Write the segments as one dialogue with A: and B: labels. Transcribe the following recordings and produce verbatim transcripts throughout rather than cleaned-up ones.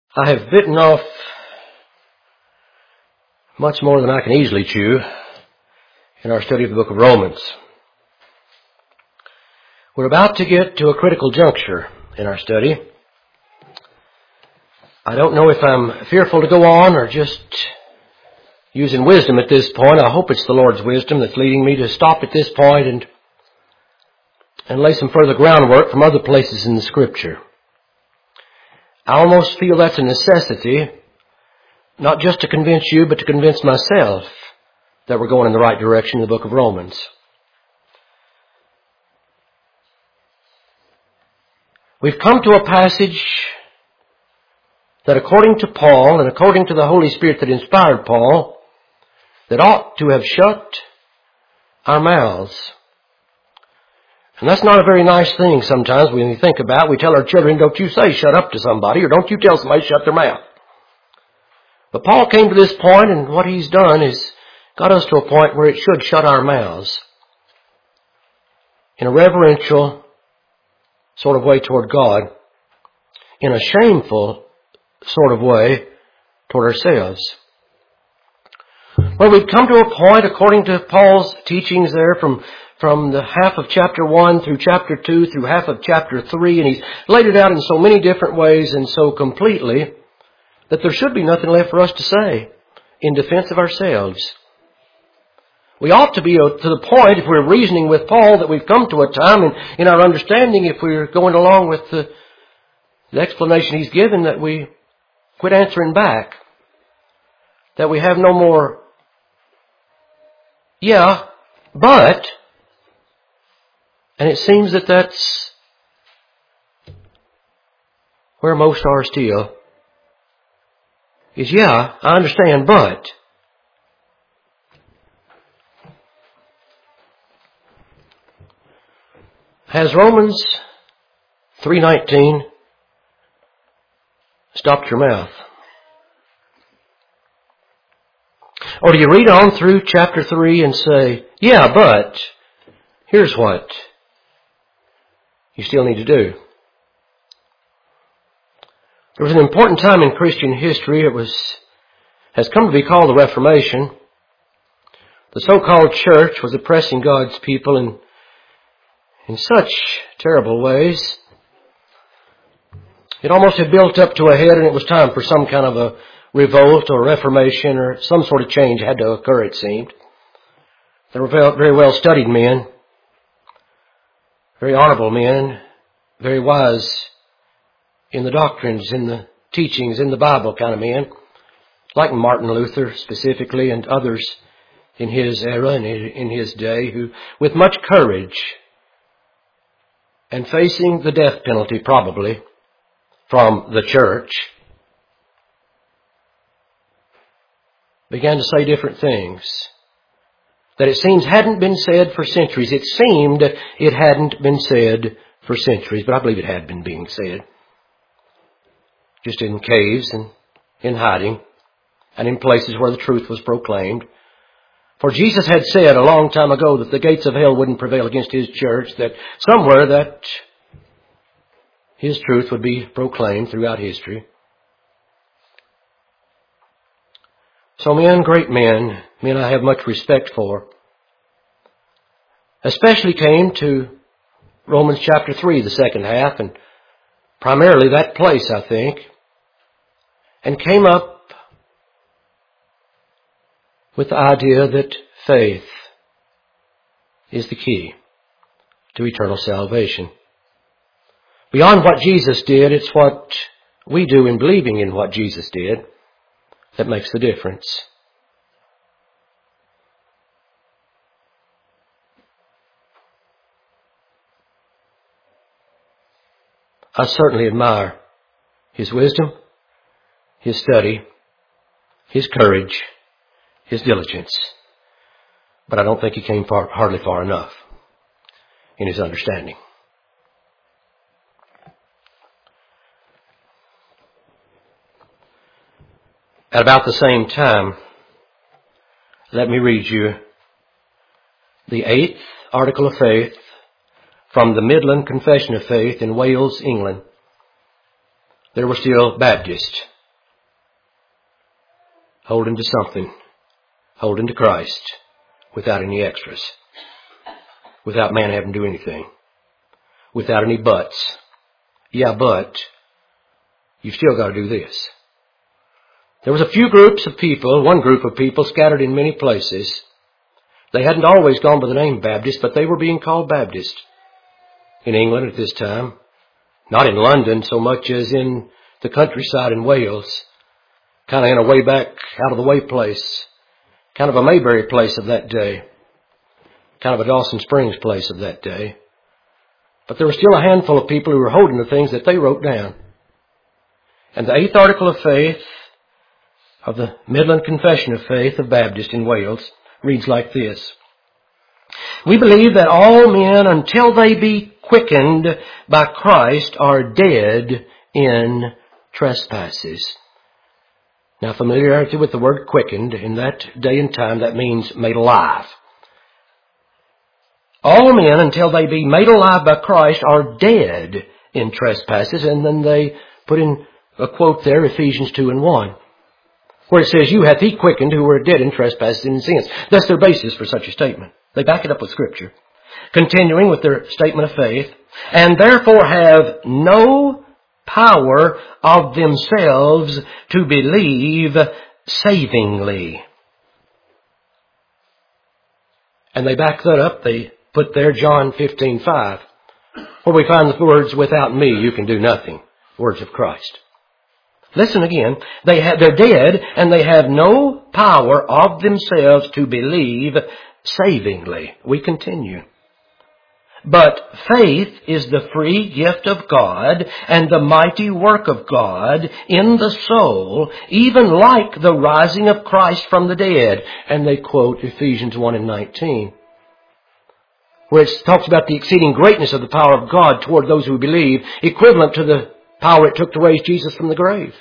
A: I have bitten off much more than I can easily chew in our study of the book of Romans. We're about to get to a critical juncture in our study. I don't know if I'm fearful to go on or just using wisdom at this point. I hope it's the Lord's wisdom that's leading me to stop at this point and and lay some further groundwork from other places in the Scripture. I almost feel that's a necessity, not just to convince you, but to convince myself that we're going in the right direction in the book of Romans. We've come to a passage that according to Paul and according to the Holy Spirit that inspired Paul, that ought to have shut our mouths. And that's not a very nice thing sometimes when we think about it. We tell our children, don't you say shut up to somebody, or don't you tell somebody shut their mouth. But Paul came to this point, and what he's done is got us to a point where it should shut our mouths in a reverential sort of way toward God, in a shameful sort of way toward ourselves. Well, we've come to a point, according to Paul's teachings there from, from the half of chapter one through chapter two through half of chapter three, and he's laid it out in so many different ways and so completely that there should be nothing left for us to say in defense of ourselves. We ought to be to the point, if we're reasoning with Paul, that we've come to a time in, in our understanding, if we're going along with the, the explanation he's given, that we quit answering back. That we have no more, yeah, but, and it seems that that's where most are still, is yeah, I understand, but. Has Romans three nineteen stopped your mouth? Or do you read on through chapter three and say, yeah, but here's what you still need to do. There was an important time in Christian history. It was has come to be called the Reformation. The so-called church was oppressing God's people in in such terrible ways. It almost had built up to a head, and it was time for some kind of a revolt or reformation or some sort of change had to occur, it seemed. They were very well studied men, very honorable men, very wise in the doctrines, in the teachings, in the Bible kind of men, like Martin Luther specifically and others in his era and in his day, who with much courage and facing the death penalty probably from the church, began to say different things that it seems hadn't been said for centuries. It seemed it hadn't been said for centuries, but I believe it had been being said. Just in caves and in hiding and in places where the truth was proclaimed. For Jesus had said a long time ago that the gates of hell wouldn't prevail against His church, that somewhere that His truth would be proclaimed throughout history. So men, great men, men I have much respect for, especially came to Romans chapter three, the second half, and primarily that place, I think, and came up with the idea that faith is the key to eternal salvation. Beyond what Jesus did, it's what we do in believing in what Jesus did that makes the difference. I certainly admire his wisdom, his study, his courage, his diligence. But I don't think he came far, hardly far enough in his understanding. At about the same time, let me read you the eighth article of faith from the Midland Confession of Faith in Wales, England. There were still Baptists holding to something, holding to Christ without any extras, without man having to do anything, without any buts. Yeah, but you've still got to do this. There was a few groups of people, one group of people scattered in many places. They hadn't always gone by the name Baptist, but they were being called Baptist in England at this time. Not in London so much as in the countryside in Wales. Kind of in a way back, out of the way place. Kind of a Mayberry place of that day. Kind of a Dawson Springs place of that day. But there was still a handful of people who were holding the things that they wrote down. And the eighth article of faith of the Midland Confession of Faith of Baptist in Wales reads like this. We believe that all men, until they be quickened by Christ, are dead in trespasses. Now, familiarity with the word quickened, in that day and time, that means made alive. All men, until they be made alive by Christ, are dead in trespasses. And then they put in a quote there, Ephesians two and one, where it says, you hath he quickened who were dead in trespasses and sins. That's their basis for such a statement. They back it up with Scripture. Continuing with their statement of faith, and therefore have no power of themselves to believe savingly. And they back that up. They put there John fifteen five, where we find the words, without me you can do nothing. Words of Christ. Listen again. They have, they're dead and they have no power of themselves to believe savingly. We continue. But faith is the free gift of God and the mighty work of God in the soul, even like the rising of Christ from the dead. And they quote Ephesians one and nineteen, where it talks about the exceeding greatness of the power of God toward those who believe, equivalent to the power it took to raise Jesus from the grave.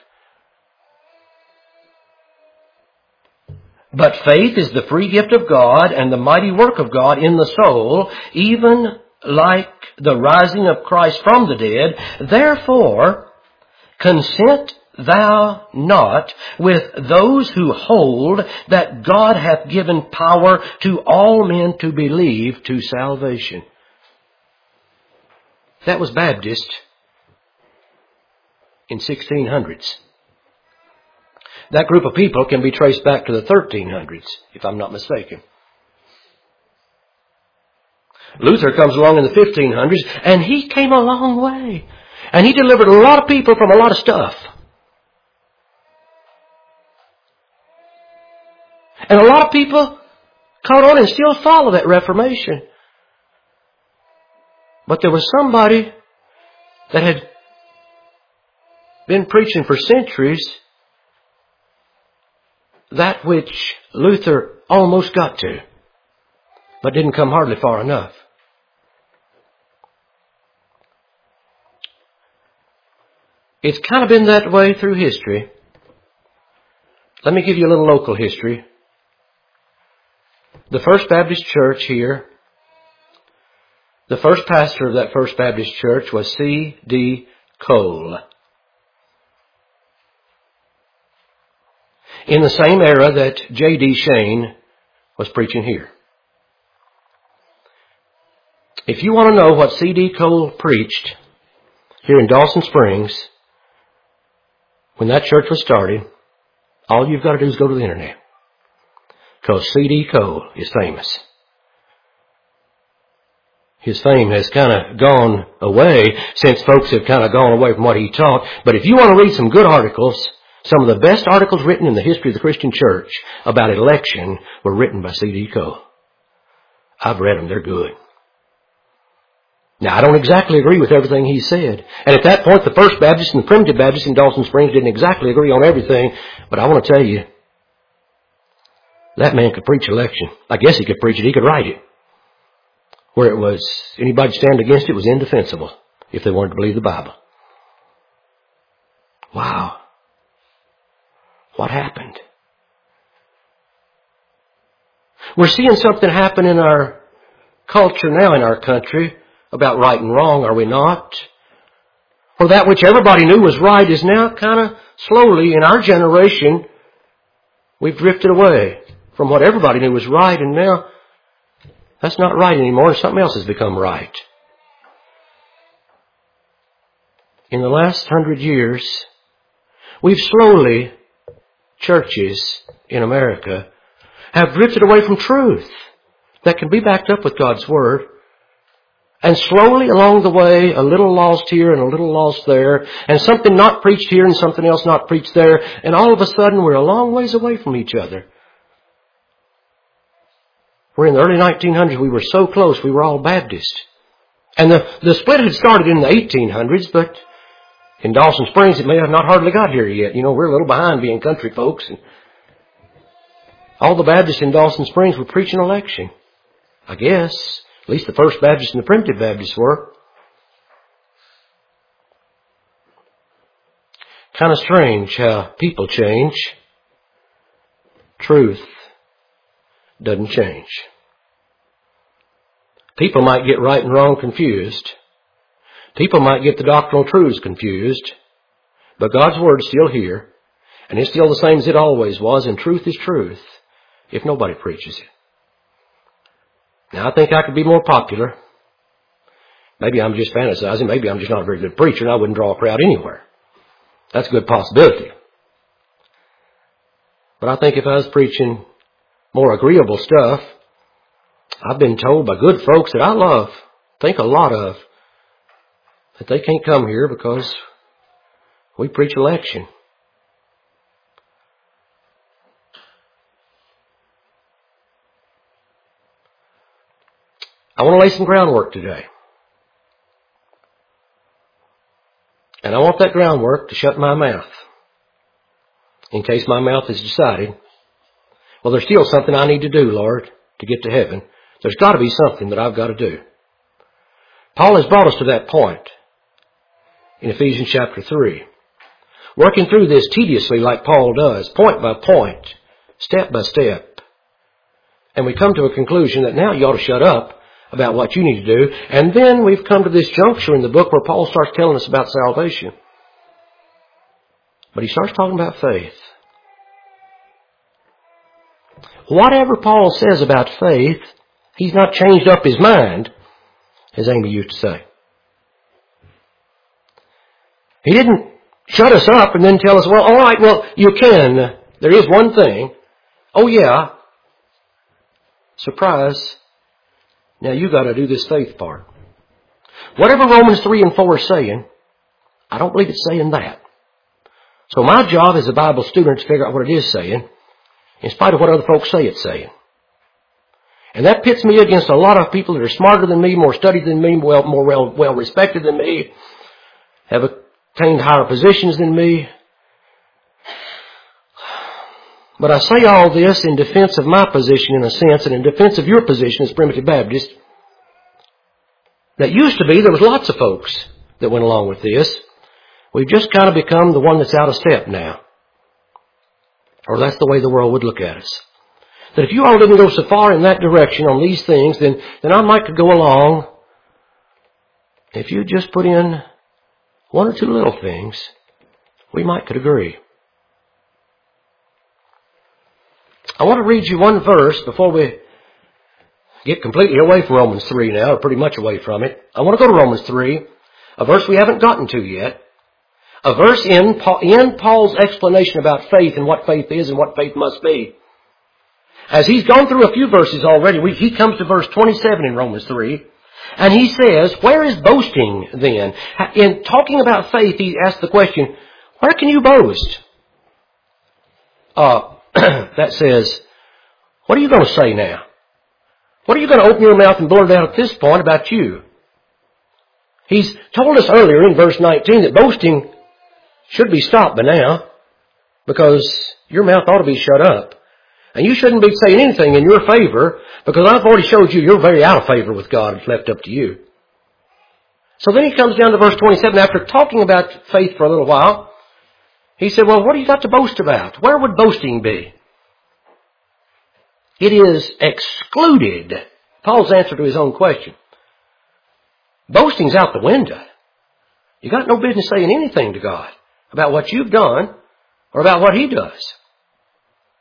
A: But faith is the free gift of God and the mighty work of God in the soul, even like the rising of Christ from the dead. Therefore, consent thou not with those who hold that God hath given power to all men to believe to salvation. That was Baptist in sixteen hundreds. That group of people can be traced back to the thirteen hundreds, if I'm not mistaken. Luther comes along in the fifteen hundreds, and he came a long way. And he delivered a lot of people from a lot of stuff. And a lot of people caught on and still follow that Reformation. But there was somebody that had been preaching for centuries that which Luther almost got to, but didn't come hardly far enough. It's kind of been that way through history. Let me give you a little local history. The First Baptist Church here, the first pastor of that First Baptist Church was C D Cole. In the same era that J D Shane was preaching here. If you want to know what C D Cole preached here in Dawson Springs, when that church was started, all you've got to do is go to the internet. Because C D Cole is famous. His fame has kind of gone away since folks have kind of gone away from what he taught. But if you want to read some good articles, some of the best articles written in the history of the Christian church about election were written by C D Cole. I've read them. They're good. Now, I don't exactly agree with everything he said. And at that point, the First Baptist and the Primitive Baptist in Dawson Springs didn't exactly agree on everything. But I want to tell you, that man could preach election. I guess he could preach it. He could write it. Where it was, anybody stand against it was indefensible if they wanted to believe the Bible. Wow. What happened? We're seeing something happen in our culture now in our country about right and wrong, are we not? Or that which everybody knew was right is now kind of slowly in our generation We've drifted away from what everybody knew was right, and now that's not right anymore, and something else has become right. In the last hundred years, we've slowly, churches in America, have drifted away from truth that can be backed up with God's Word. And slowly along the way, a little lost here and a little lost there, and something not preached here and something else not preached there, and all of a sudden we're a long ways away from each other. We're in the early nineteen hundreds, we were so close, we were all Baptist. And the, the split had started in the eighteen hundreds, but in Dawson Springs it may have not hardly got here yet. You know, we're a little behind being country folks. And all the Baptists in Dawson Springs were preaching election. I guess. At least the First Baptists and the Primitive Baptists were. Kind of strange how people change. Truth doesn't change. People might get right and wrong confused. People might get the doctrinal truths confused. But God's Word's still here. And it's still the same as it always was. And truth is truth if nobody preaches it. Now, I think I could be more popular. Maybe I'm just fantasizing. Maybe I'm just not a very good preacher and I wouldn't draw a crowd anywhere. That's a good possibility. But I think if I was preaching more agreeable stuff, I've been told by good folks that I love, think a lot of, that they can't come here because we preach election. I want to lay some groundwork today. And I want that groundwork to shut my mouth. In case my mouth is decided, well, there's still something I need to do, Lord, to get to heaven. There's got to be something that I've got to do. Paul has brought us to that point in Ephesians chapter three. Working through this tediously like Paul does, point by point, step by step. And we come to a conclusion that now you ought to shut up about what you need to do. And then we've come to this juncture in the book where Paul starts telling us about salvation. But he starts talking about faith. Whatever Paul says about faith, he's not changed up his mind, as Amy used to say. He didn't shut us up and then tell us, well, all right, well, you can. There is one thing. Oh, yeah. Surprise. Now you got to do this faith part. Whatever Romans three and four is saying, I don't believe it's saying that. So my job as a Bible student is to figure out what it is saying, in spite of what other folks say it's saying. And that pits me against a lot of people that are smarter than me, more studied than me, well, more well, well respected than me, have attained higher positions than me. But I say all this in defense of my position in a sense, and in defense of your position as Primitive Baptist. That used to be, there was lots of folks that went along with this. We've just kind of become the one that's out of step now. Or that's the way the world would look at us. That if you all didn't go so far in that direction on these things, then, then I might could go along. If you just put in one or two little things, we might could agree. I want to read you one verse before we get completely away from Romans three now, or pretty much away from it. I want to go to Romans three, a verse we haven't gotten to yet. A verse in, Paul, in Paul's explanation about faith and what faith is and what faith must be. As he's gone through a few verses already, we, he comes to verse twenty-seven in Romans three, and he says, where is boasting then? In talking about faith, he asks the question, where can you boast? Uh, that says, what are you going to say now? What are you going to open your mouth and blurt out at this point about you? He's told us earlier in verse nineteen that boasting should be stopped by now because your mouth ought to be shut up. And you shouldn't be saying anything in your favor because I've already showed you you're very out of favor with God. It's left up to you. So then he comes down to verse twenty-seven. After talking about faith for a little while, he said, well, what do you got to boast about? Where would boasting be? It is excluded. Paul's answer to his own question. Boasting's out the window. You got no business saying anything to God about what you've done or about what He does.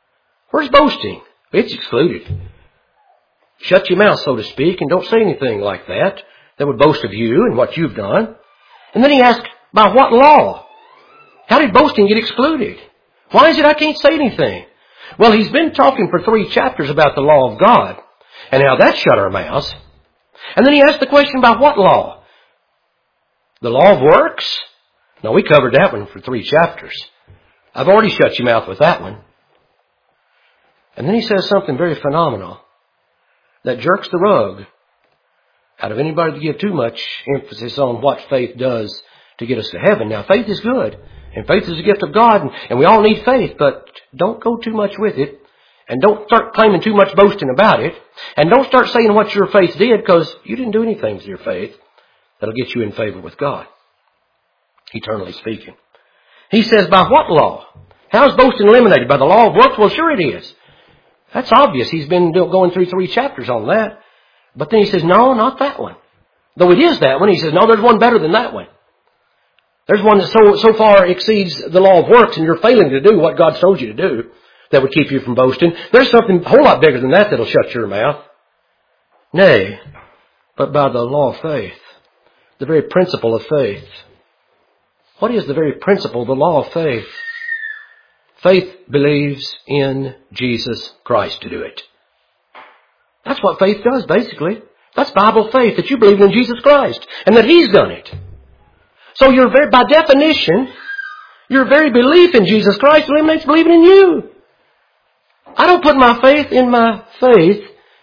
A: Where's boasting? It's excluded. Shut your mouth, so to speak, and don't say anything like that that would boast of you and what you've done. And then he asked, by what law? How did boasting get excluded? Why is it I can't say anything? Well, he's been talking for three chapters about the law of God and how that shut our mouths. And then he asked the question, by what law? The law of works? No, we covered that one for three chapters. I've already shut your mouth with that one. And then he says something very phenomenal that jerks the rug out of anybody to give too much emphasis on what faith does to get us to heaven. Now, faith is good, and faith is a gift of God, and, and we all need faith, but don't go too much with it, and don't start claiming too much boasting about it, and don't start saying what your faith did, because you didn't do anything with your faith that'll get you in favor with God, eternally speaking. He says, by what law? How is boasting eliminated? By the law of works? Well, sure it is. That's obvious. He's been going through three chapters on that. But then he says, no, not that one. Though it is that one, he says, no, there's one better than that one. There's one that so, so far exceeds the law of works and you're failing to do what God's told you to do that would keep you from boasting. There's something a whole lot bigger than that that'll shut your mouth. Nay, but by the law of faith, the very principle of faith. What is the very principle, the law of faith? Faith believes in Jesus Christ to do it. That's what faith does, basically. That's Bible faith, that you believe in Jesus Christ and that He's done it. So your very, by definition, your very belief in Jesus Christ eliminates believing in you. I don't put my faith in my faith.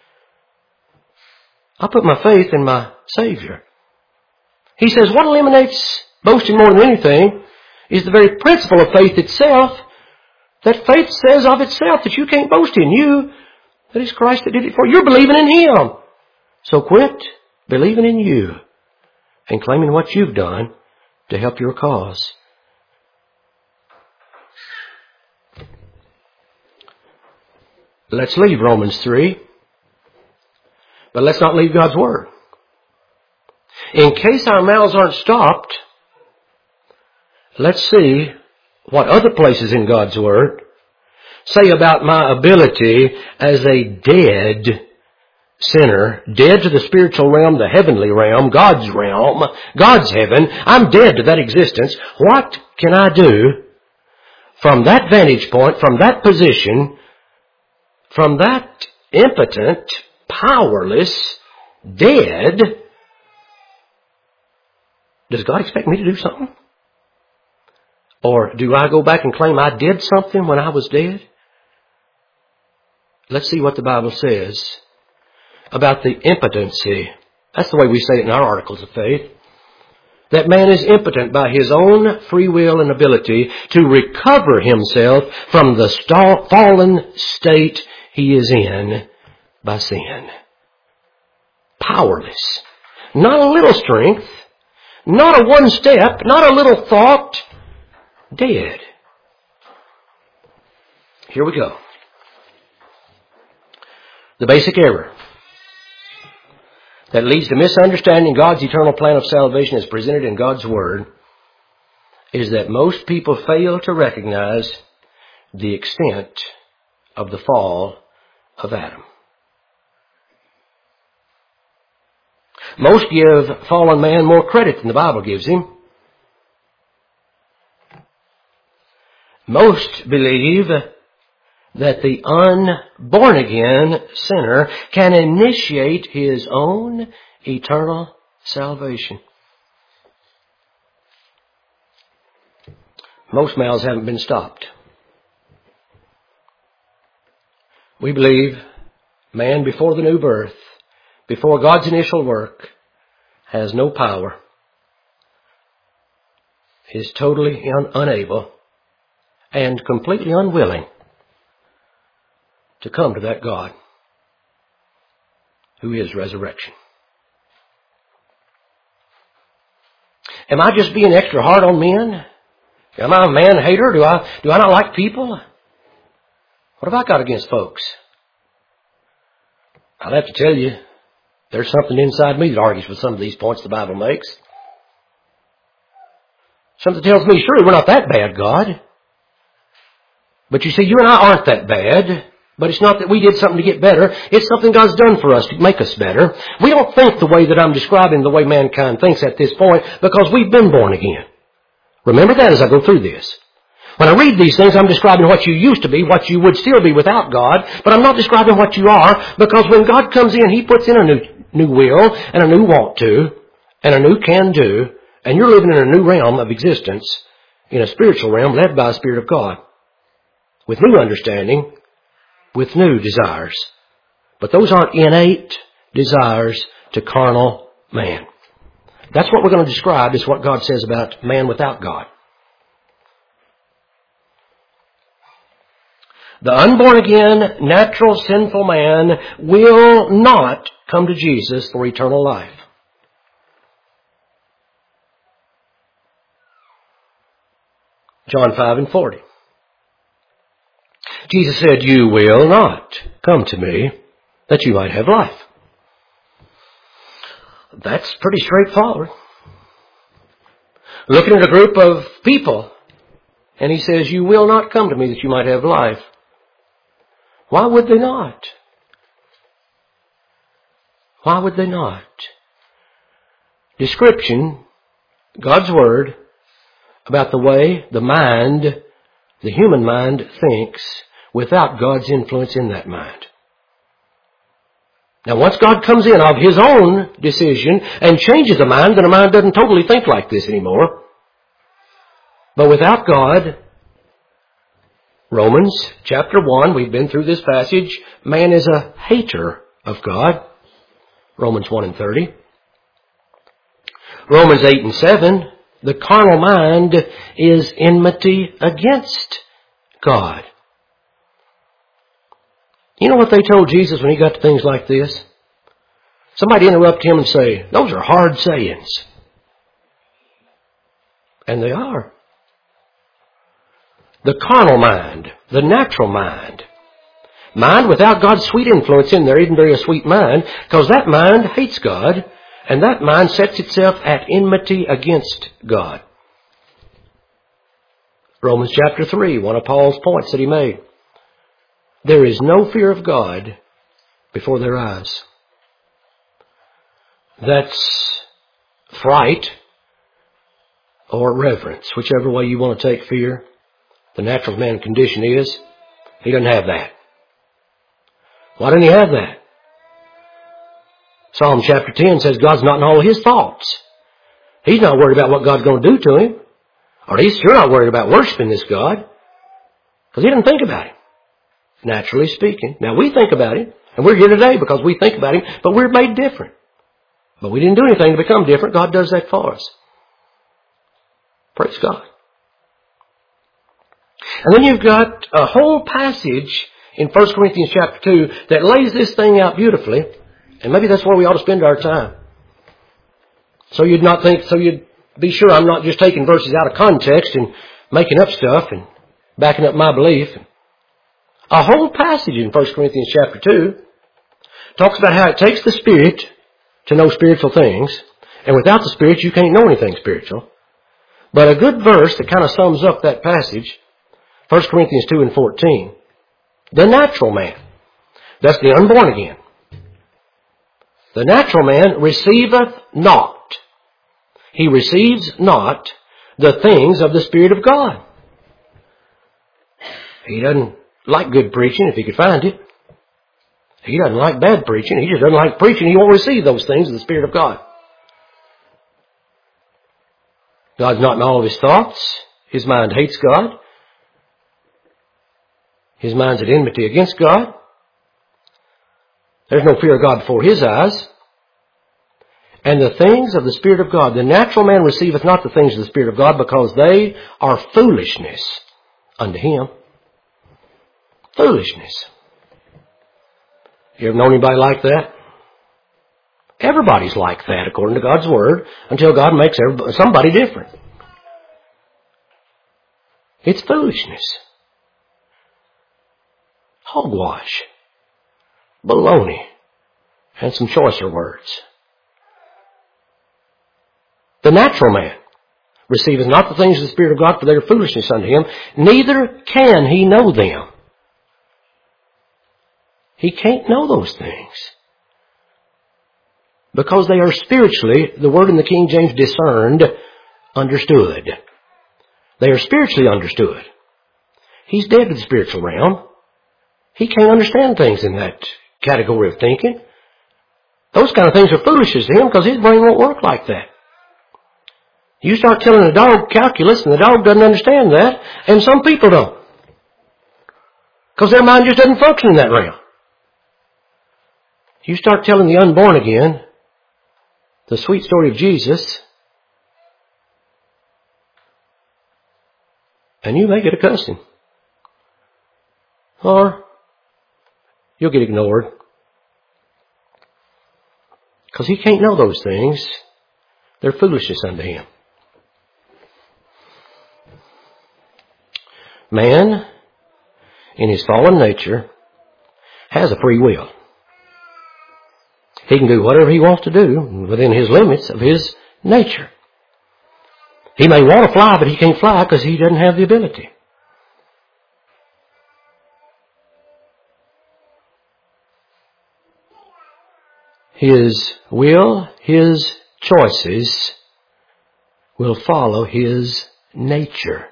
A: I put my faith in my Savior. He says what eliminates boasting more than anything is the very principle of faith itself, that faith says of itself that you can't boast in you, that it's Christ that did it for you. You're believing in Him. So quit believing in you and claiming what you've done to help your cause. Let's leave Romans three, but let's not leave God's Word. In case our mouths aren't stopped, let's see what other places in God's Word say about my ability as a dead sinner, dead to the spiritual realm, the heavenly realm, God's realm, God's heaven. I'm dead to that existence. What can I do from that vantage point, from that position, from that impotent, powerless, dead? Does God expect me to do something? Or do I go back and claim I did something when I was dead? Let's see what the Bible says about the impotency. That's the way we say it in our articles of faith. That man is impotent by his own free will and ability to recover himself from the st- fallen state he is in by sin. Powerless. Not a little strength. Not a one step. Not a little thought. Dead. Here we go. The basic error that leads to misunderstanding God's eternal plan of salvation as presented in God's Word is that most people fail to recognize the extent of the fall of Adam. Most give fallen man more credit than the Bible gives him. Most believe that the unborn-again sinner can initiate his own eternal salvation. Most mouths haven't been stopped. We believe man before the new birth, before God's initial work, has no power, is totally un- unable, and completely unwilling to come to that God who is resurrection. Am I just being extra hard on men? Am I a man hater? Do I, do I not like people? What have I got against folks? I'll have to tell you, there's something inside me that argues with some of these points the Bible makes. Something tells me, surely we're not that bad, God. But you see, you and I aren't that bad. But it's not that we did something to get better. It's something God's done for us to make us better. We don't think the way that I'm describing the way mankind thinks at this point because we've been born again. Remember that as I go through this. When I read these things, I'm describing what you used to be, what you would still be without God, but I'm not describing what you are, because when God comes in, He puts in a new, new will, and a new want to, and a new can do, and you're living in a new realm of existence, in a spiritual realm led by the Spirit of God, with new understanding, with new desires. But those aren't innate desires to carnal man. That's what we're going to describe, is what God says about man without God. The unborn again, natural, sinful man will not come to Jesus for eternal life. John five and forty. Jesus said, "You will not come to me that you might have life." That's pretty straightforward. Looking at a group of people, and He says, "You will not come to me that you might have life." Why would they not? Why would they not? Description, God's Word, about the way the mind, the human mind, thinks without God's influence in that mind. Now, once God comes in of His own decision and changes the mind, then the mind doesn't totally think like this anymore. But without God, Romans chapter one, we've been through this passage, man is a hater of God. Romans one and thirty. Romans eight and seven, the carnal mind is enmity against God. You know what they told Jesus when He got to things like this? Somebody interrupt Him and say, "Those are hard sayings." And they are. The carnal mind, the natural mind. Mind without God's sweet influence in there isn't very a sweet mind, because that mind hates God, and that mind sets itself at enmity against God. Romans chapter three, one of Paul's points that he made. There is no fear of God before their eyes. That's fright or reverence, whichever way you want to take fear. The natural man condition is, he doesn't have that. Why doesn't he have that? Psalm chapter ten says God's not in all of His thoughts. He's not worried about what God's going to do to him. Or He's sure not worried about worshiping this God. Because He doesn't think about Him. Naturally speaking. Now we think about Him. And we're here today because we think about Him. But we're made different. But we didn't do anything to become different. God does that for us. Praise God. And then you've got a whole passage in First Corinthians chapter two that lays this thing out beautifully. And maybe that's where we ought to spend our time. So you'd not think, so you'd be sure I'm not just taking verses out of context and making up stuff and backing up my belief. A whole passage in First Corinthians chapter two talks about how it takes the Spirit to know spiritual things. And without the Spirit, you can't know anything spiritual. But a good verse that kind of sums up that passage, First Corinthians two and fourteen. The natural man. That's the unborn again. The natural man receiveth not. He receives not the things of the Spirit of God. He doesn't like good preaching if he could find it. He doesn't like bad preaching. He just doesn't like preaching. He won't receive those things of the Spirit of God. God's not in all of his thoughts. His mind hates God. His mind's at enmity against God. There's no fear of God before his eyes. And the things of the Spirit of God, the natural man receiveth not the things of the Spirit of God, because they are foolishness unto him. Foolishness. You ever known anybody like that? Everybody's like that according to God's Word, until God makes everybody, somebody different. It's foolishness. Hogwash. Baloney. And some choicer words. The natural man receiveth not the things of the Spirit of God, for they are foolishness unto him, neither can he know them. He can't know those things. Because they are spiritually, the word in the King James, discerned, understood. They are spiritually understood. He's dead to the spiritual realm. He can't understand things in that category of thinking. Those kind of things are foolishness to him because his brain won't work like that. You start telling a dog calculus and the dog doesn't understand that, and some people don't. Because their mind just doesn't function in that realm. You start telling the unborn again the sweet story of Jesus, and you may get a cussing. Or you'll get ignored. Because he can't know those things. They're foolishness unto him. Man, in his fallen nature, has a free will. He can do whatever he wants to do within his limits of his nature. He may want to fly, but he can't fly because he doesn't have the ability. His will, his choices will follow his nature.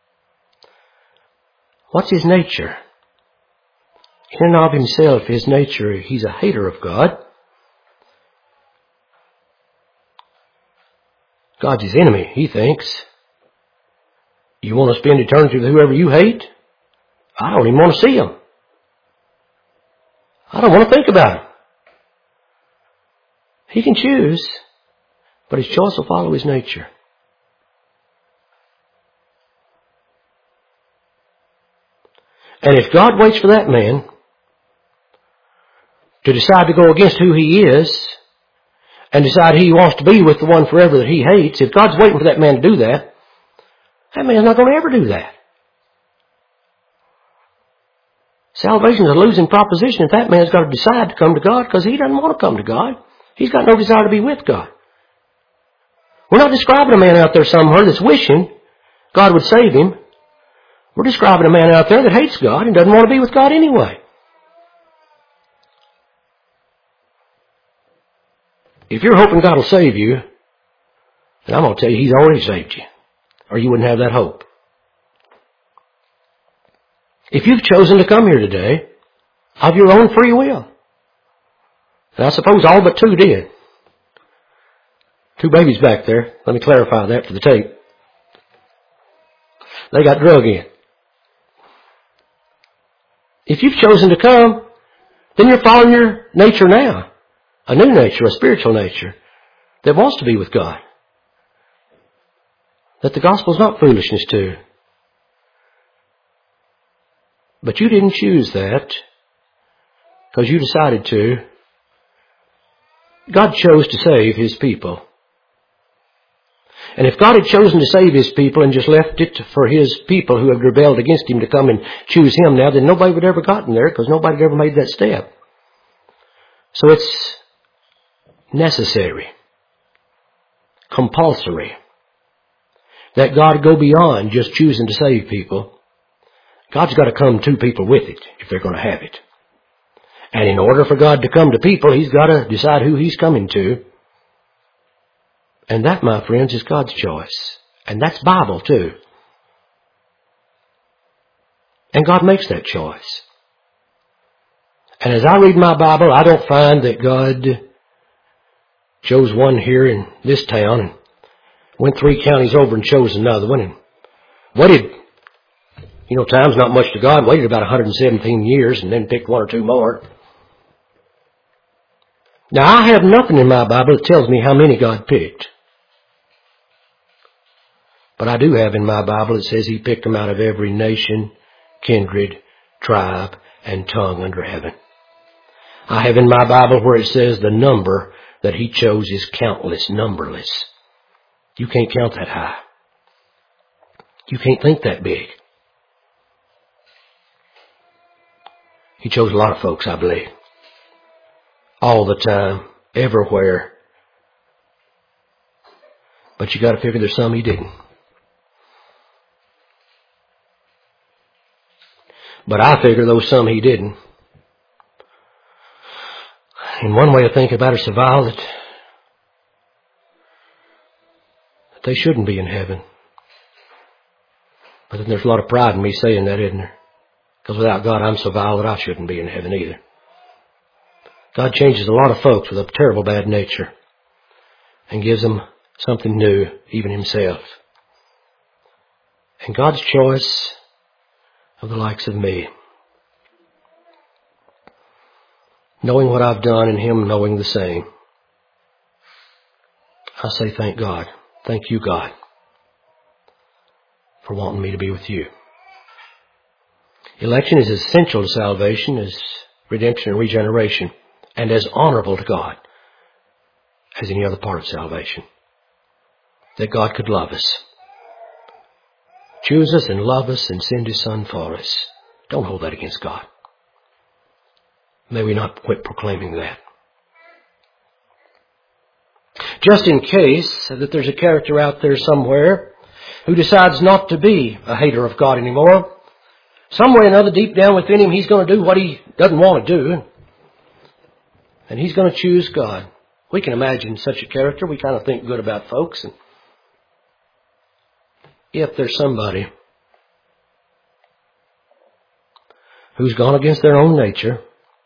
A: What's his nature? In and of himself, his nature, he's a hater of God. God's his enemy, he thinks. You want to spend eternity with whoever you hate? I don't even want to see him. I don't want to think about him. He can choose, but his choice will follow his nature. And if God waits for that man to decide to go against who he is and decide he wants to be with the one forever that he hates, if God's waiting for that man to do that, that man's not going to ever do that. Salvation is a losing proposition if that man's got to decide to come to God because he doesn't want to come to God. He's got no desire to be with God. We're not describing a man out there somewhere that's wishing God would save him. We're describing a man out there that hates God and doesn't want to be with God anyway. If you're hoping God will save you, then I'm going to tell you He's already saved you, or you wouldn't have that hope. If you've chosen to come here today of your own free will, and I suppose all but two did. Two babies back there. Let me clarify that for the tape. They got drug in. If you've chosen to come, then you're following your nature now. A new nature, a spiritual nature that wants to be with God. That the gospel's not foolishness to. But you didn't choose that because you decided to. God chose to save His people. And if God had chosen to save His people and just left it for His people who have rebelled against Him to come and choose Him now, then nobody would have ever gotten there because nobody had ever made that step. So it's necessary, compulsory, that God go beyond just choosing to save people. God's got to come to people with it if they're going to have it. And in order for God to come to people, He's got to decide who He's coming to. And that, my friends, is God's choice. And that's Bible too. And God makes that choice. And as I read my Bible, I don't find that God chose one here in this town and went three counties over and chose another one and waited, you know, time's not much to God, waited about one hundred seventeen years and then picked one or two more. Now, I have nothing in my Bible that tells me how many God picked. But I do have in my Bible that says He picked them out of every nation, kindred, tribe, and tongue under heaven. I have in my Bible where it says the number that He chose is countless, numberless. You can't count that high. You can't think that big. He chose a lot of folks, I believe. All the time, everywhere. But you got to figure there's some He didn't. But I figure those some He didn't And one way of thinking about it is so vile that, that they shouldn't be in heaven. But then there's a lot of pride in me saying that, isn't there? Because without God, I'm so vile that I shouldn't be in heaven either. God changes a lot of folks with a terrible bad nature and gives them something new, even Himself. And God's choice of the likes of me, knowing what I've done and Him knowing the same, I say thank God. Thank you, God, for wanting me to be with you. Election is as essential to salvation as redemption and regeneration, and as honorable to God as any other part of salvation. That God could love us, choose us and love us and send His Son for us. Don't hold that against God. May we not quit proclaiming that. Just in case that there's a character out there somewhere who decides not to be a hater of God anymore, some way or another deep down within him he's going to do what he doesn't want to do. And he's going to choose God. We can imagine such a character. We kind of think good about folks. And if there's somebody who's gone against their own nature,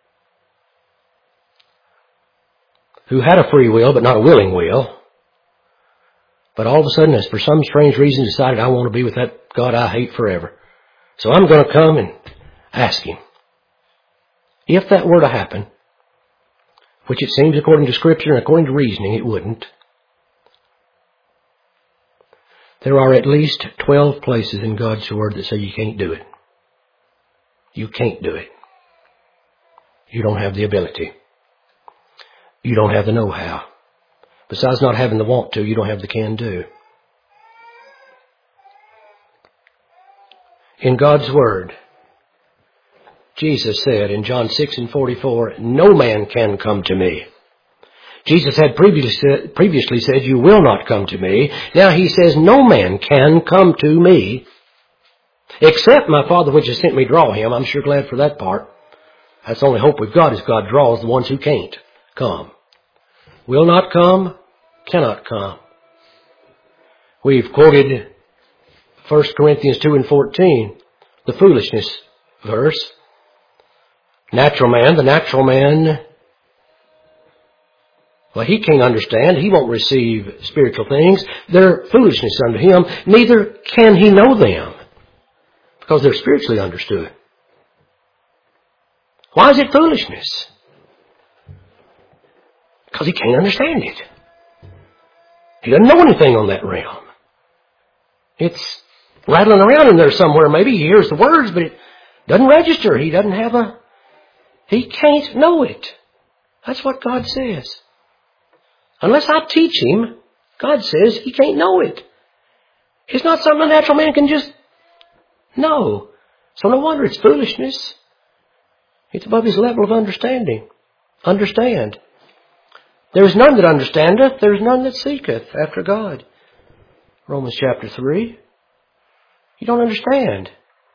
A: who had a free will but not a willing will, but all of a sudden has for some strange reason decided, I want to be with that God I hate forever, so I'm going to come and ask Him. If that were to happen, which it seems according to Scripture and according to reasoning it wouldn't, there are at least twelve places in God's Word that say you can't do it. You can't do it. You don't have the ability. You don't have the know-how. Besides not having the want to, you don't have the can-do. In God's Word, Jesus said in John six and forty-four, no man can come to me. Jesus had previously said, you will not come to me. Now He says, no man can come to me, except my Father which has sent me draw him. I'm sure glad for that part. That's the only hope we've got is God draws the ones who can't come. Will not come, cannot come. We've quoted First Corinthians two and fourteen, the foolishness verse. Natural man, the natural man, well, he can't understand. He won't receive spiritual things. They're foolishness unto him. Neither can he know them, because they're spiritually understood. Why is it foolishness? Because he can't understand it. He doesn't know anything on that realm. It's rattling around in there somewhere. Maybe he hears the words, but it doesn't register. He doesn't have a... He can't know it. That's what God says. Unless I teach him, God says he can't know it. It's not something a natural man can just know. So no wonder it's foolishness. It's above his level of understanding. Understand. There is none that understandeth, there is none that seeketh after God. Romans chapter three. You don't understand.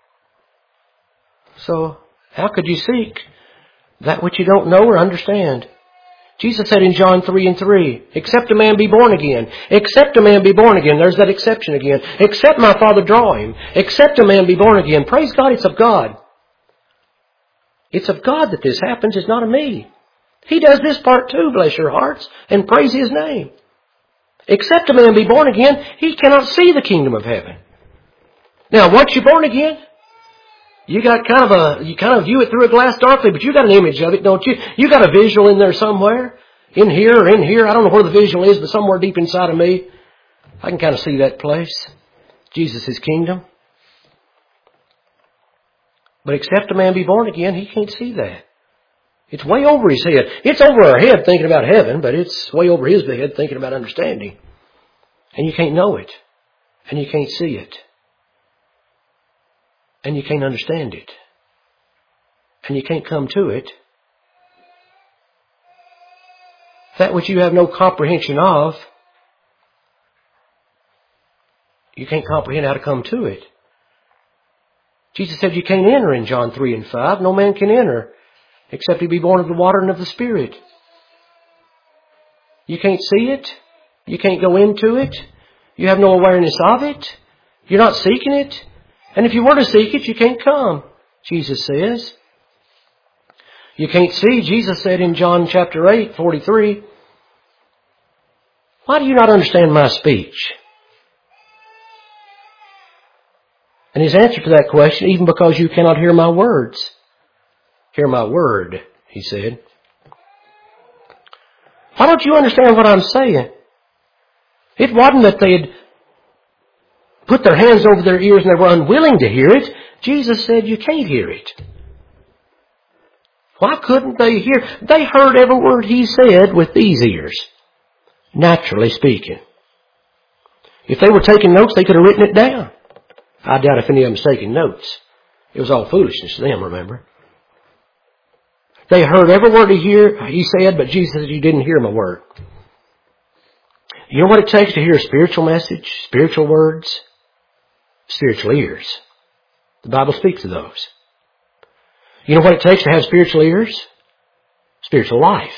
A: So how could you seek that which you don't know or understand? Jesus said in John three and three, except a man be born again. Except a man be born again. There's that exception again. Except my Father draw him. Except a man be born again. Praise God, it's of God. It's of God that this happens. It's not of me. He does this part too, bless your hearts, and praise His name. Except a man be born again, he cannot see the kingdom of heaven. Now, once you're born again, you got kind of a, you kind of view it through a glass darkly, but you got an image of it, don't you? You got a visual in there somewhere, in here or in here. I don't know where the visual is, but somewhere deep inside of me, I can kind of see that place. Jesus' kingdom. But except a man be born again, he can't see that. It's way over his head. It's over our head thinking about heaven, but it's way over his head thinking about understanding. And you can't know it. And you can't see it. And you can't understand it. And you can't come to it. That which you have no comprehension of, you can't comprehend how to come to it. Jesus said you can't enter in John three and five. No man can enter except he be born of the water and of the Spirit. You can't see it. You can't go into it. You have no awareness of it. You're not seeking it. And if you were to seek it, you can't come, Jesus says. You can't see. Jesus said in John chapter eight, forty-three, why do you not understand my speech? And his answer to that question, even because you cannot hear my words. Hear my word, he said. Why don't you understand what I'm saying? It wasn't that they had put their hands over their ears and they were unwilling to hear it. Jesus said you can't hear it. Why couldn't they hear? They heard every word he said with these ears, naturally speaking. If they were taking notes, they could have written it down. I doubt if any of them was taking notes. It was all foolishness to them, remember. They heard every word he, hear, he said, but Jesus said, you didn't hear my word. You know what it takes to hear a spiritual message, spiritual words? Spiritual ears. The Bible speaks of those. You know what it takes to have spiritual ears? Spiritual life.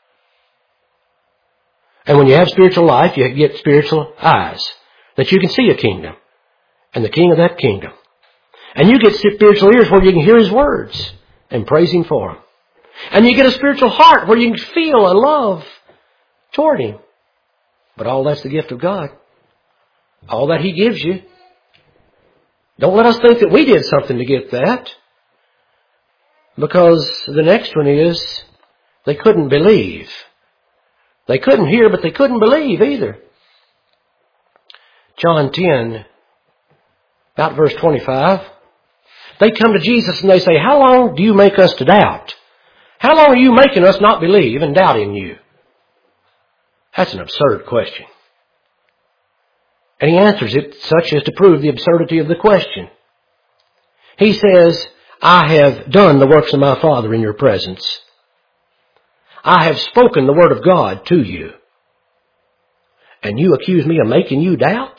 A: And when you have spiritual life, you get spiritual eyes, that you can see a kingdom and the king of that kingdom. And you get spiritual ears where you can hear his words and praise him for them. And you get a spiritual heart where you can feel a love toward him. But all that's the gift of God. All that he gives you. Don't let us think that we did something to get that. Because the next one is, they couldn't believe. They couldn't hear, but they couldn't believe either. John ten, about verse twenty-five. They come to Jesus and they say, how long do you make us to doubt? How long are you making us not believe and doubt in you? That's an absurd question. And he answers it such as to prove the absurdity of the question. He says, I have done the works of my Father in your presence. I have spoken the word of God to you. And you accuse me of making you doubt?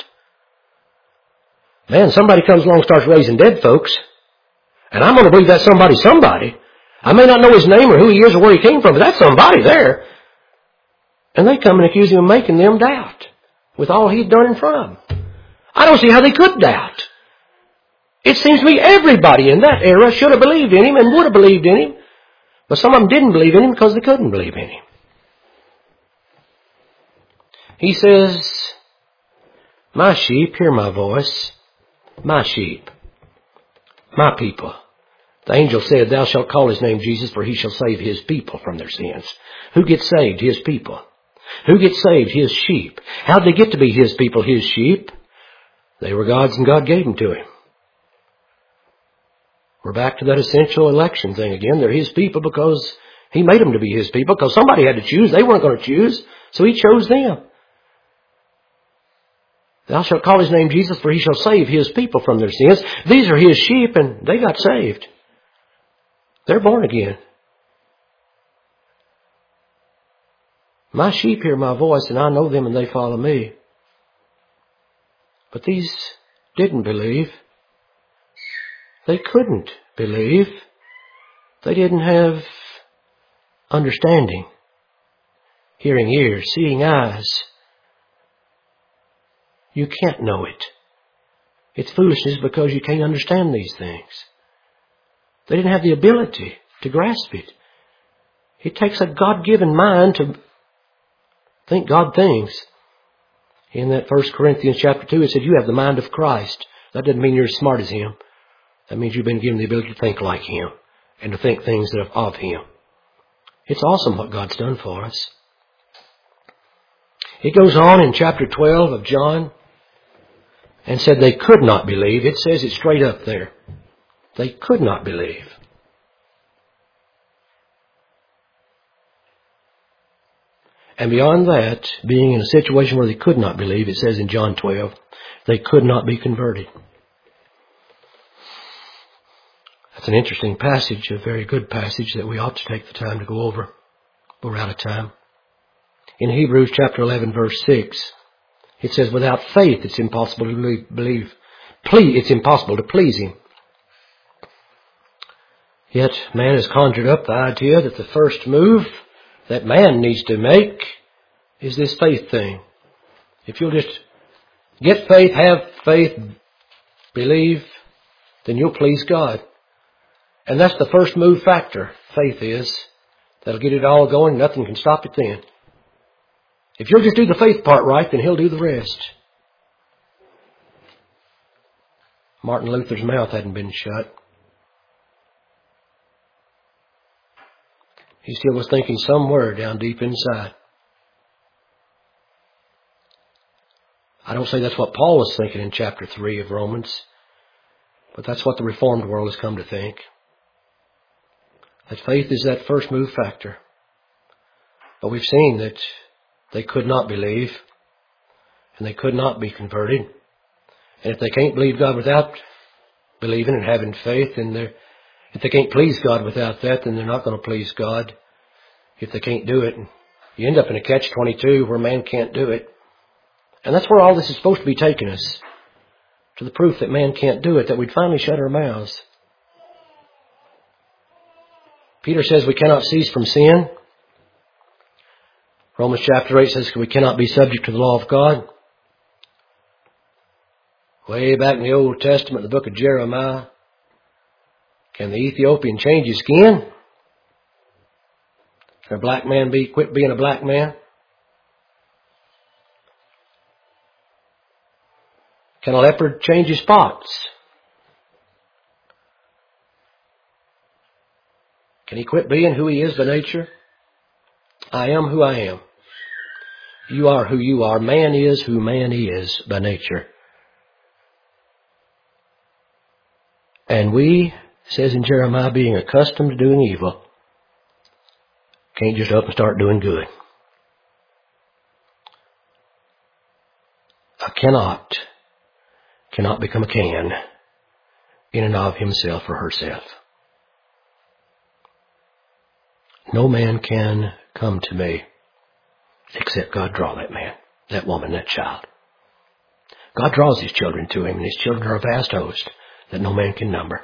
A: Man, somebody comes along and starts raising dead folks. And I'm going to believe that's somebody, somebody. I may not know his name or who he is or where he came from, but that's somebody there. And they come and accuse him of making them doubt with all he'd done in front of them. I don't see how they could doubt. It seems to me everybody in that era should have believed in him and would have believed in him. But some of them didn't believe in him because they couldn't believe in him. He says, my sheep hear my voice. My sheep. My people. The angel said, thou shalt call his name Jesus, for he shall save his people from their sins. Who gets saved? His people. Who gets saved? His sheep. How'd they get to be his people, his sheep? They were God's and God gave them to him. We're back to that essential election thing again. They're his people because he made them to be his people, because somebody had to choose. They weren't going to choose, so he chose them. Thou shalt call his name Jesus, for he shall save his people from their sins. These are his sheep, and they got saved. They're born again. My sheep hear my voice, and I know them, and they follow me. But these didn't believe. They couldn't believe. They didn't have understanding, hearing ears, seeing eyes. You can't know it. It's foolishness because you can't understand these things. They didn't have the ability to grasp it. It takes a God-given mind to think God things. In that First Corinthians chapter two, it said, you have the mind of Christ. That doesn't mean you're as smart as him. That means you've been given the ability to think like him and to think things that are of him. It's awesome what God's done for us. It goes on in chapter twelve of John and said they could not believe. It says it straight up there. They could not believe. And beyond that, being in a situation where they could not believe, it says in John twelve, they could not be converted. That's an interesting passage, a very good passage that we ought to take the time to go over. We're out of time. In Hebrews chapter eleven, verse six, it says, without faith it's impossible to believe, believe ple- it's impossible to please him. Yet man has conjured up the idea that the first move that man needs to make is this faith thing. If you'll just get faith, have faith, believe, then you'll please God. And that's the first move factor, faith is. That'll get it all going. Nothing can stop it then. If you'll just do the faith part right, then He'll do the rest. Martin Luther's mouth hadn't been shut. He still was thinking somewhere down deep inside. I don't say that's what Paul was thinking in chapter three of Romans, but that's what the Reformed world has come to think. That faith is that first move factor. But we've seen that they could not believe, and they could not be converted. And if they can't believe God without believing and having faith, then they're If they can't please God without that, then they're not going to please God. If they can't do it, you end up in a catch twenty-two where man can't do it. And that's where all this is supposed to be taking us. To the proof that man can't do it, that we'd finally shut our mouths. Peter says we cannot cease from sin. Romans chapter eight says we cannot be subject to the law of God. Way back in the Old Testament, the book of Jeremiah, can the Ethiopian change his skin? Can a black man be quit being a black man? Can a leopard change his spots? Can he quit being who he is by nature? I am who I am. You are who you are. Man is who man is by nature. And we, says in Jeremiah, being accustomed to doing evil, can't just up and start doing good. A cannot, cannot become a can in and of himself or herself. No man can come to me except God draw that man, that woman, that child. God draws His children to Him, and His children are a vast host that no man can number.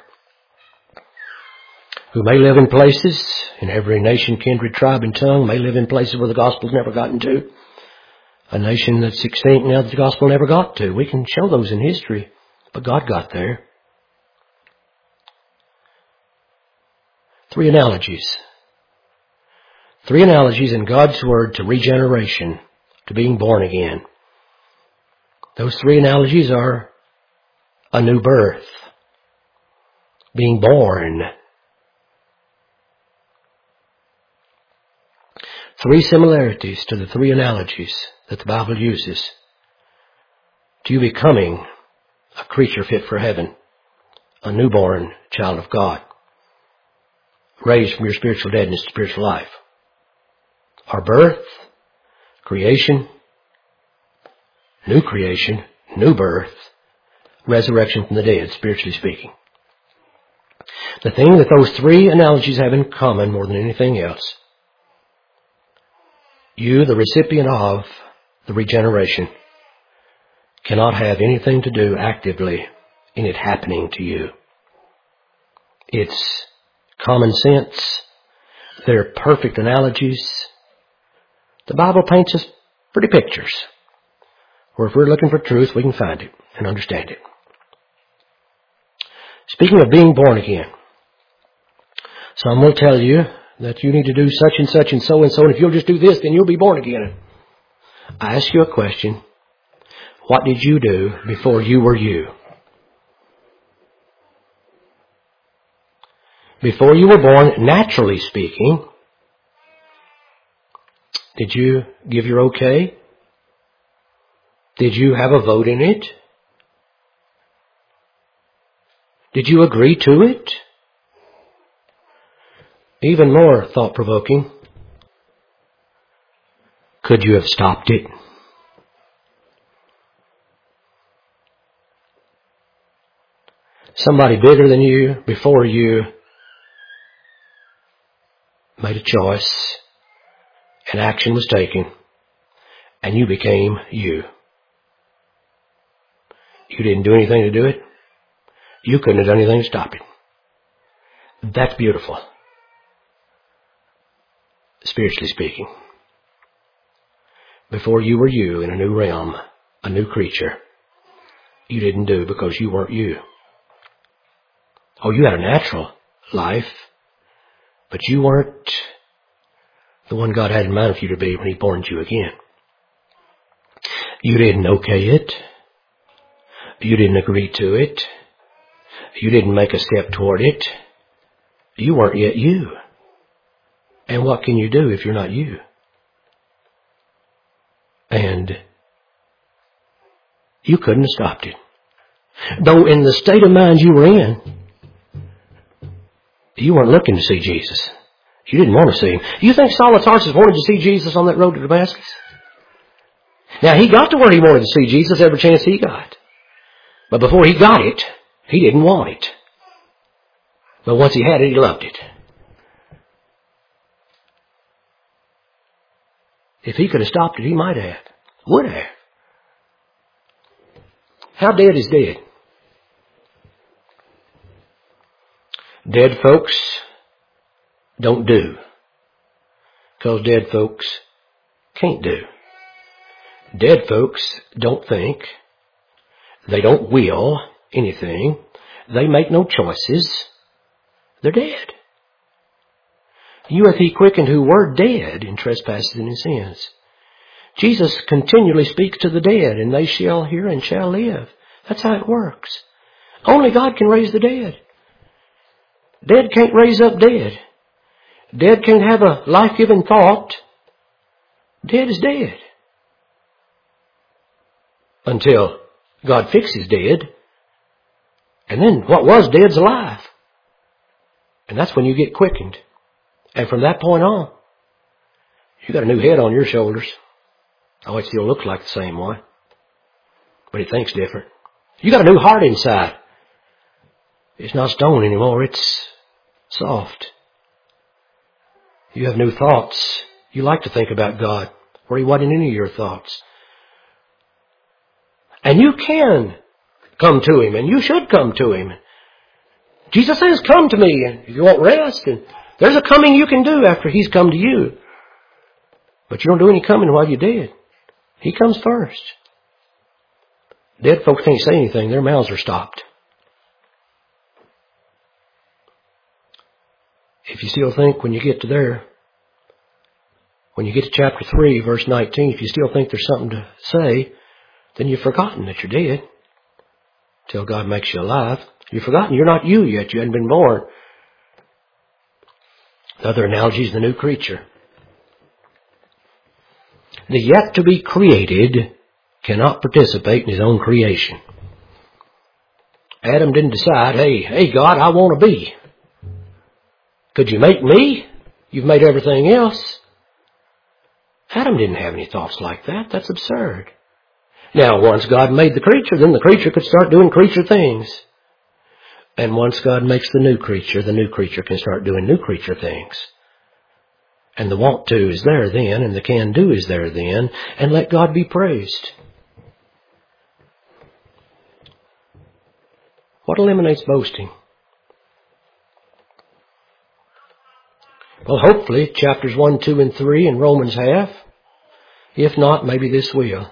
A: Who may live in places, in every nation, kindred, tribe, and tongue, may live in places where the gospel's never gotten to. A nation that's extinct now that the gospel never got to. We can show those in history, but God got there. Three analogies. Three analogies in God's Word to regeneration, to being born again. Those three analogies are a new birth, being born. Three similarities to the three analogies that the Bible uses to you becoming a creature fit for heaven, a newborn child of God, raised from your spiritual deadness to spiritual life. Our birth, creation, new creation, new birth, resurrection from the dead, spiritually speaking. The thing that those three analogies have in common more than anything else, you, the recipient of the regeneration, cannot have anything to do actively in it happening to you. It's common sense. They're perfect analogies. The Bible paints us pretty pictures, where if we're looking for truth, we can find it and understand it. Speaking of being born again, some will tell you that you need to do such and such and so and so, and if you'll just do this, then you'll be born again. I ask you a question. What did you do before you were you? Before you were born, naturally speaking, did you give your okay? Did you have a vote in it? Did you agree to it? Even more thought-provoking, could you have stopped it? Somebody bigger than you, before you, made a choice, and action was taken, and you became you. You didn't do anything to do it. You couldn't have done anything to stop it. That's beautiful, spiritually speaking. before you were you in a new realm, a new creature. You didn't do because you weren't you. Oh, you had a natural life, but you weren't the one God had in mind for you to be when He born you again. You didn't okay it. You didn't agree to it. You didn't make a step toward it. You weren't yet you. And what can you do if you're not you? And you couldn't have stopped it. Though in the state of mind you were in, you weren't looking to see Jesus. You didn't want to see Him. You think Saul of Tarsus wanted to see Jesus on that road to Damascus? Now, he got to where he wanted to see Jesus every chance he got. But before he got it, he didn't want it. But once he had it, he loved it. If he could have stopped it, he might have. Would have. How dead is dead? Dead folks don't do. Because dead folks can't do. Dead folks don't think. They don't will anything. They make no choices. They're dead. You hath He quickened who were dead in trespasses and in sins. Jesus continually speaks to the dead, and they shall hear and shall live. That's how it works. Only God can raise the dead. Dead can't raise up dead. Dead can't have a life-giving thought. Dead is dead. Until God fixes dead. And then what was dead's alive. And that's when you get quickened. And from that point on, you got a new head on your shoulders. Oh, it still looks like the same one. But it thinks different. You got a new heart inside. It's not stone anymore. It's soft. You have new thoughts. You like to think about God where He wasn't in any of your thoughts. And you can come to Him, and you should come to Him. Jesus says, come to me, and if you want rest, and there's a coming you can do after He's come to you. But you don't do any coming while you're dead. He comes first. Dead folks can't say anything. Their mouths are stopped. If you still think when you get to there, when you get to chapter three, verse nineteen, if you still think there's something to say, then you've forgotten that you're dead. Till God makes you alive. You've forgotten you're not you yet. You hadn't been born. The other analogy is the new creature. The yet to be created cannot participate in his own creation. Adam didn't decide, hey, hey God, I want to be. Could you make me? You've made everything else. Adam didn't have any thoughts like that. That's absurd. Now, once God made the creature, then the creature could start doing creature things. And once God makes the new creature, the new creature can start doing new creature things. And the want to is there then, and the can do is there then, and let God be praised. What eliminates boasting? Well, hopefully, chapters one, two, and three in Romans have. If not, maybe this will.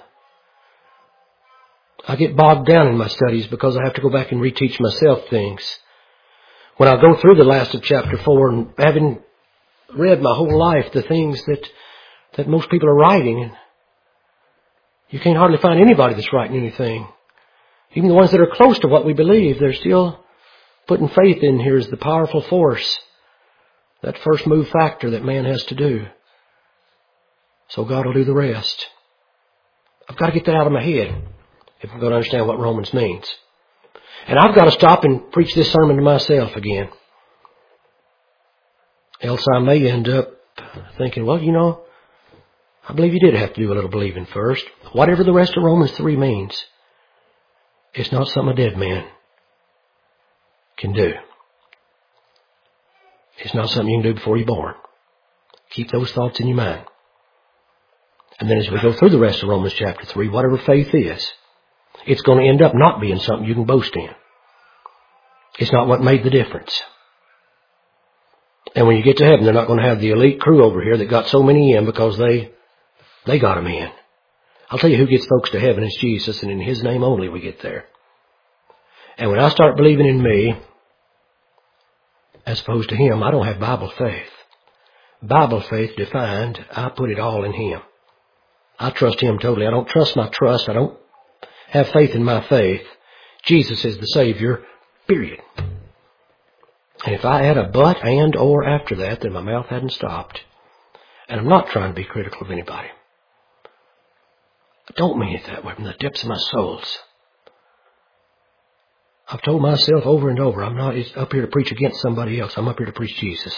A: I get bogged down in my studies because I have to go back and reteach myself things. When I go through the last of chapter four and having read my whole life the things that, that most people are writing, and you can't hardly find anybody that's writing anything. Even the ones that are close to what we believe, they're still putting faith in here as the powerful force. That first move factor that man has to do. So God will do the rest. I've got to get that out of my head if I'm going to understand what Romans means. And I've got to stop and preach this sermon to myself again. Else I may end up thinking, well, you know, I believe you did have to do a little believing first. Whatever the rest of Romans three means, it's not something a dead man can do. It's not something you can do before you're born. Keep those thoughts in your mind. And then as we go through the rest of Romans chapter three, whatever faith is, it's going to end up not being something you can boast in. It's not what made the difference. And when you get to heaven, they're not going to have the elite crew over here that got so many in because they, they got them in. I'll tell you who gets folks to heaven is Jesus, and in His name only we get there. And when I start believing in me, as opposed to Him, I don't have Bible faith. Bible faith defined, I put it all in Him. I trust Him totally. I don't trust my trust. I don't have faith in my faith. Jesus is the Savior, period. And if I add a but, and, or after that, then my mouth hadn't stopped. And I'm not trying to be critical of anybody. I don't mean it that way from the depths of my souls. I've told myself over and over, I'm not up here to preach against somebody else. I'm up here to preach Jesus.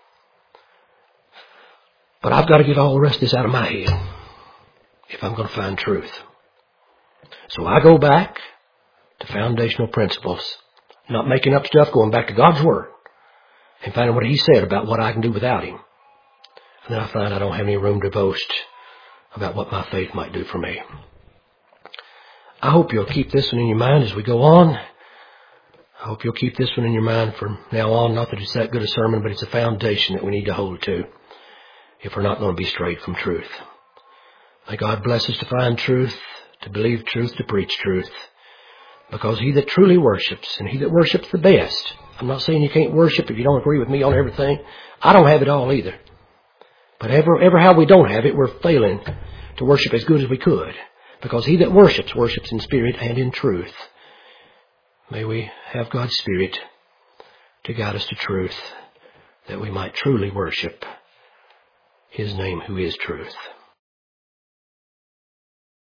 A: But I've got to get all the rest of this out of my head if I'm going to find truth. So I go back to foundational principles, not making up stuff, going back to God's Word and finding what He said about what I can do without Him. And then I find I don't have any room to boast about what my faith might do for me. I hope you'll keep this one in your mind as we go on. I hope you'll keep this one in your mind from now on. Not that it's that good a sermon, but it's a foundation that we need to hold to if we're not going to be strayed from truth. May God bless us to find truth, to believe truth, to preach truth. Because he that truly worships, and he that worships the best, I'm not saying you can't worship if you don't agree with me on everything. I don't have it all either. But ever, ever how we don't have it, we're failing to worship as good as we could. Because he that worships, worships in spirit and in truth. May we have God's Spirit to guide us to truth, that we might truly worship His name who is truth.